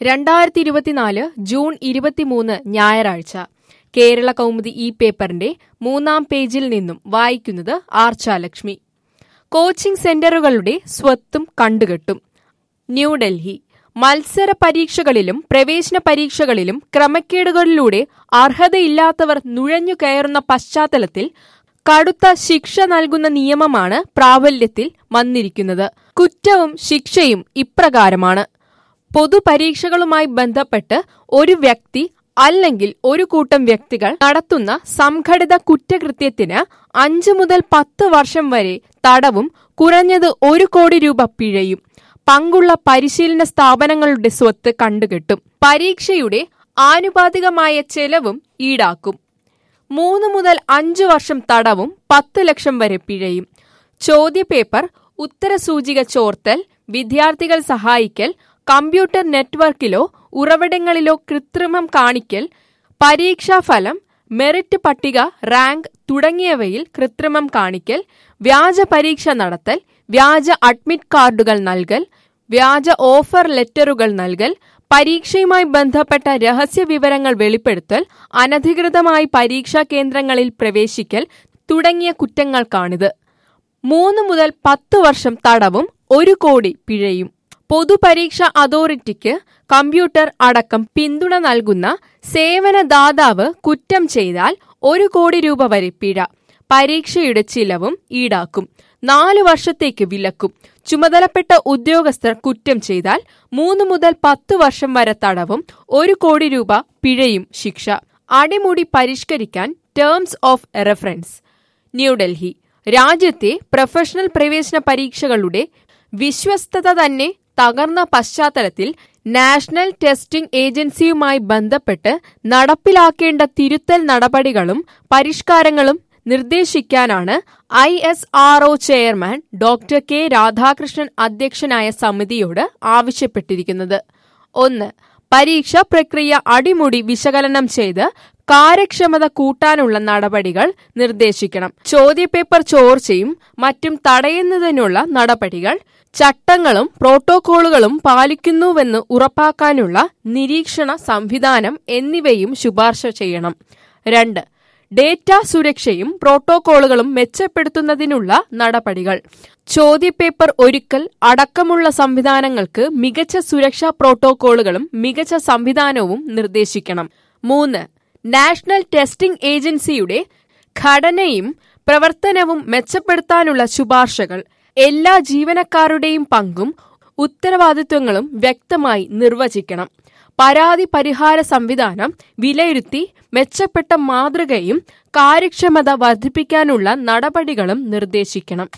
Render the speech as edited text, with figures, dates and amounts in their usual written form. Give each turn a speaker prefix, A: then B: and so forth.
A: 2024 June 23 ഞായറാഴ്ച കേരള കൗമുദി ഈ പേപ്പറിന്റെ 3-ാം പേജിൽ നിന്നും വായിക്കുന്നത് ആർച്ചാലക്ഷ്മി. കോച്ചിംഗ് സെന്ററുകളുടെ സ്വത്തും കണ്ടുകെട്ടും. ന്യൂഡൽഹി. മത്സര പരീക്ഷകളിലും പ്രവേശന പരീക്ഷകളിലും ക്രമക്കേടുകളിലൂടെ അർഹതയില്ലാത്തവർ നുഴഞ്ഞു കയറുന്ന പശ്ചാത്തലത്തിൽ കടുത്ത ശിക്ഷ നൽകുന്ന നിയമമാണ് പ്രാബല്യത്തിൽ വന്നിരിക്കുന്നത്. കുറ്റവും ശിക്ഷയും ഇപ്രകാരമാണ്. പൊതുപരീക്ഷകളുമായി ബന്ധപ്പെട്ട് ഒരു വ്യക്തി അല്ലെങ്കിൽ ഒരു കൂട്ടം വ്യക്തികൾ നടത്തുന്ന സംഘടിത കുറ്റകൃത്യത്തിന് 5 മുതൽ 10 വർഷം വരെ തടവും കുറഞ്ഞത് 1 കോടി രൂപ പിഴയും. പങ്കുള്ള പരിശീലന സ്ഥാപനങ്ങളുടെ സ്വത്ത് കണ്ടുകെട്ടും. പരീക്ഷയുടെ ആനുപാതികമായ ചെലവും ഈടാക്കും. 3 മുതൽ 5 വർഷം തടവും 10 ലക്ഷം വരെ പിഴയും. ചോദ്യപേപ്പർ, ഉത്തരസൂചിക ചോർത്തൽ, വിദ്യാർത്ഥികൾ സഹായിക്കൽ, കമ്പ്യൂട്ടർ നെറ്റ്വർക്കിലോ ഉറവിടങ്ങളിലോ കൃത്രിമം കാണിക്കൽ, പരീക്ഷാഫലം, മെറിറ്റ് പട്ടിക, റാങ്ക് തുടങ്ങിയവയിൽ കൃത്രിമം കാണിക്കൽ, വ്യാജ പരീക്ഷ നടത്തൽ, വ്യാജ അഡ്മിറ്റ് കാർഡുകൾ നൽകൽ, വ്യാജ ഓഫർ ലെറ്ററുകൾ നൽകൽ, പരീക്ഷയുമായി ബന്ധപ്പെട്ട രഹസ്യ വിവരങ്ങൾ വെളിപ്പെടുത്തൽ, അനധികൃതമായി പരീക്ഷാ കേന്ദ്രങ്ങളിൽ പ്രവേശിക്കൽ തുടങ്ങിയ കുറ്റങ്ങൾക്കാണിത്. 3 മുതൽ 10 വർഷം തടവും 1 കോടി പിഴയും. പൊതുപരീക്ഷാ അതോറിറ്റിക്ക് കമ്പ്യൂട്ടർ അടക്കം പിന്തുണ നൽകുന്ന സേവനദാതാവ് കുറ്റം ചെയ്താൽ 1 കോടി രൂപ വരെ പിഴ. പരീക്ഷയുടെ ചിലവും ഈടാക്കും. 4 വർഷത്തേക്ക് വിലക്കും. ചുമതലപ്പെട്ട ഉദ്യോഗസ്ഥർ കുറ്റം ചെയ്താൽ 3 മുതൽ 10 വർഷം വരെ തടവും 1 കോടി രൂപ പിഴയും ശിക്ഷ. അടിമുടി പരിഷ്കരിക്കാൻ ടേംസ് ഓഫ് റെഫറൻസ്. ന്യൂഡൽഹി. രാജ്യത്തെ പ്രൊഫഷണൽ പ്രവേശന പരീക്ഷകളുടെ വിശ്വസ്തത തന്നെ തകർന്ന പശ്ചാത്തലത്തിൽ നാഷണൽ ടെസ്റ്റിംഗ് ഏജൻസിയുമായി ബന്ധപ്പെട്ട് നടപ്പിലാക്കേണ്ട തിരുത്തൽ നടപടികളും പരിഷ്കാരങ്ങളും നിർദ്ദേശിക്കാനാണ് ISRO chairman doctor K Radhakrishnan അധ്യക്ഷനായ സമിതിയോട് ആവശ്യപ്പെട്ടിരിക്കുന്നത്. 1. പരീക്ഷാ പ്രക്രിയ അടിമുടി വിശകലനം ചെയ്ത് കാര്യക്ഷമത കൂട്ടാനുള്ള നടപടികൾ നിർദ്ദേശിക്കണം. ചോദ്യപേപ്പർ ചോർച്ചയും മറ്റും തടയുന്നതിനുള്ള നടപടികൾ, ചട്ടങ്ങളും പ്രോട്ടോക്കോളുകളും പാലിക്കുന്നുവെന്ന് ഉറപ്പാക്കാനുള്ള നിരീക്ഷണ സംവിധാനം എന്നിവയും ശുപാർശ ചെയ്യണം. 2. ഡേറ്റാ സുരക്ഷയും പ്രോട്ടോക്കോളുകളും മെച്ചപ്പെടുത്തുന്നതിനുള്ള നടപടികൾ. ചോദ്യപേപ്പർ ഒരുക്കൽ അടക്കമുള്ള സംവിധാനങ്ങൾക്ക് മികച്ച സുരക്ഷാ പ്രോട്ടോക്കോളുകളും മികച്ച സംവിധാനവും നിർദ്ദേശിക്കണം. 3. നാഷണൽ ടെസ്റ്റിംഗ് ഏജൻസിയുടെ ഘടനയും പ്രവർത്തനവും മെച്ചപ്പെടുത്താനുള്ള ശുപാർശകൾ. എല്ലാ ജീവനക്കാരുടെയും പങ്കും ഉത്തരവാദിത്വങ്ങളും വ്യക്തമായി നിർവചിക്കണം. പരാതി പരിഹാര സംവിധാനം വിലയിരുത്തി മെച്ചപ്പെട്ട മാതൃകയും കാര്യക്ഷമത വർദ്ധിപ്പിക്കാനുള്ള നടപടികളും നിർദ്ദേശിക്കണം.